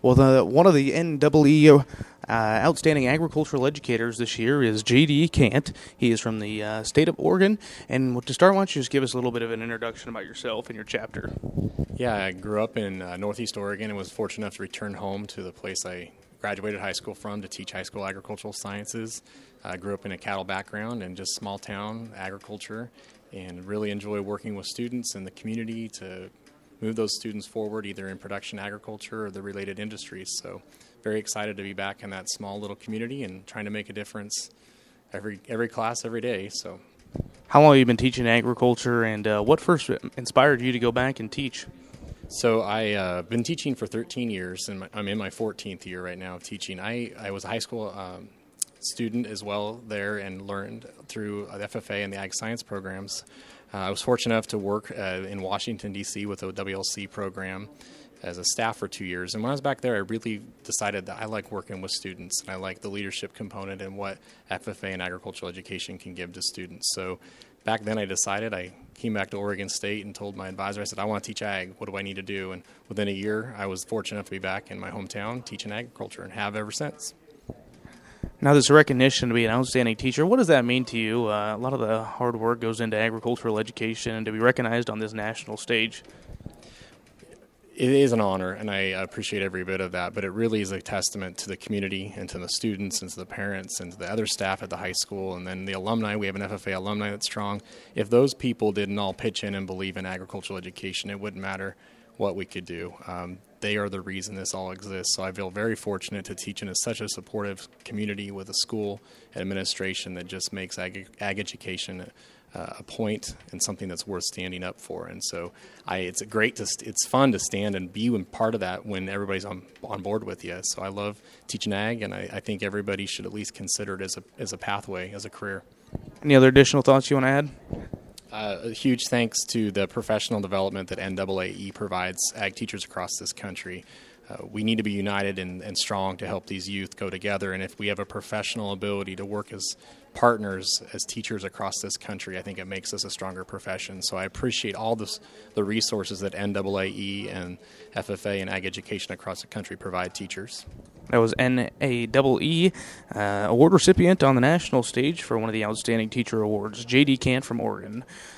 Well, one of the NEE outstanding agricultural educators this year is J.D. Cant. He is from the state of Oregon. And to start, why don't you just give us a little bit of an introduction about yourself and your chapter? Yeah, I grew up in Northeast Oregon and was fortunate enough to return home to the place I graduated high school from to teach high school agricultural sciences. I grew up in a cattle background and just small town agriculture, and really enjoy working with students in the community to move those students forward either in production agriculture or the related industries. So very excited to be back in that small little community and trying to make a difference every class every day. So How long have you been teaching agriculture, and what first inspired you to go back and teach? So I've been teaching for 13 years, and I'm in my 14th year right now of teaching. I was a high school student as well there and learned through the FFA and the Ag Science programs. I was fortunate enough to work in Washington, D.C. with the WLC program as a staff for 2 years. And when I was back there, I really decided that I like working with students, and I like the leadership component and what FFA and agricultural education can give to students. So back then I decided, I came back to Oregon State and told my advisor, I said, I want to teach ag. What do I need to do? And within a year, I was fortunate enough to be back in my hometown teaching agriculture and have ever since. Now, this recognition to be an outstanding teacher, what does that mean to you? A lot of the hard work goes into agricultural education, and to be recognized on this national stage. It is an honor, and I appreciate every bit of that, but it really is a testament to the community and to the students and to the parents and to the other staff at the high school, and then the alumni. We have an FFA alumni that's strong. If those people didn't all pitch in and believe in agricultural education, it wouldn't matter what we could do. They are the reason this all exists. So I feel very fortunate to teach in such a supportive community with a school administration that just makes ag education a point and something that's worth standing up for. And so it's fun to stand and be part of that when everybody's on board with you. So I love teaching ag, and I think everybody should at least consider it as a pathway, as a career. Any other additional thoughts you want to add? A huge thanks to the professional development that NAAE provides ag teachers across this country. We need to be united and strong to help these youth go together, and if we have a professional ability to work as partners, as teachers across this country, I think it makes us a stronger profession. So I appreciate all the resources that NAAE and FFA and ag education across the country provide teachers. That was NAEE award recipient on the national stage for one of the Outstanding Teacher Awards, J.D. Cant from Oregon.